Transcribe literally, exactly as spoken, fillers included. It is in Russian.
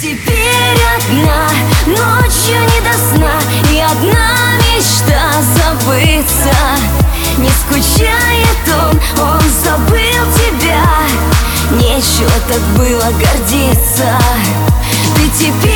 теперь одна, ночью не до сна, и одна мечта забыться. Не скучает он, он забыл тебя, нечего так было гордиться. Ты теперь